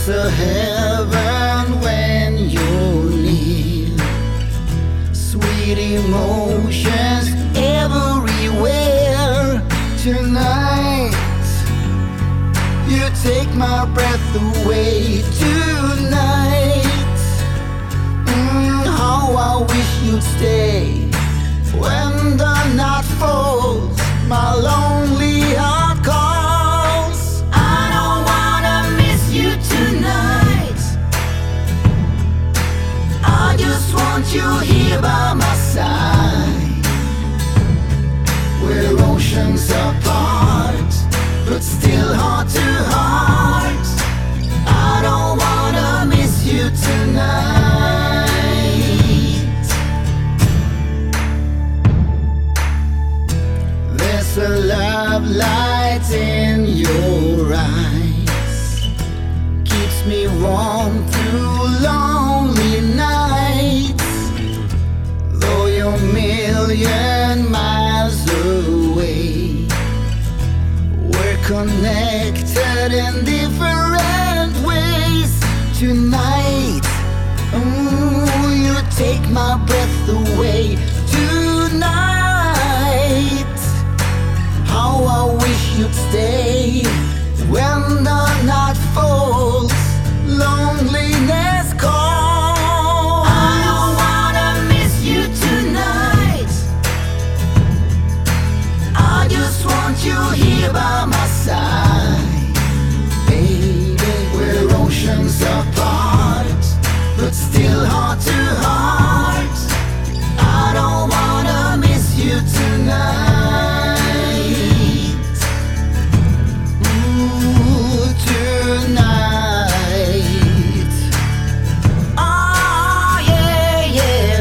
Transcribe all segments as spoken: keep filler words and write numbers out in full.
It's a heaven when you're near. Sweet emotions everywhere. Tonight you take my breath away. Tonight, mm, how I wish you'd stay. When the night falls, my lonely heart calls. I don't wanna miss you tonight. I just want you here by my side. We're oceans apart, but still heart to heart. I don't wanna miss you tonight. There's a love light in your eyes, keeps me warm through lonely nights. Though you're a million miles away, we're connected in different ways. Tonight, ooh, you take my breath away. Tonight, how I wish you'd stay. When the night falls, loneliness calls. I don't wanna miss you tonight. I just want you here by my side. Baby, we're oceans apart, but still heart to heart. I don't wanna miss you tonight. Ooh, tonight. Oh, yeah, yeah.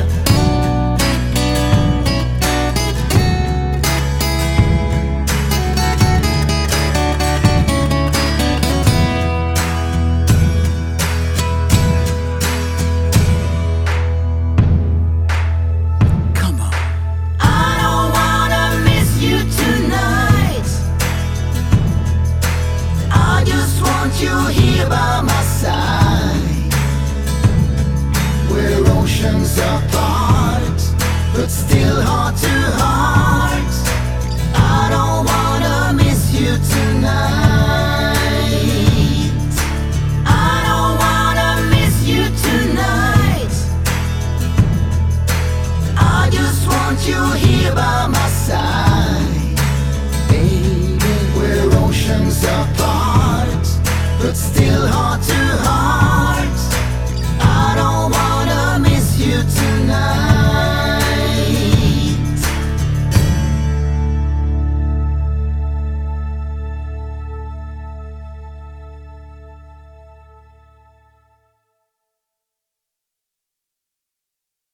Come on. I don't wanna miss you tonight. I just want you here by my side. We're oceans apart, but still heart to heart.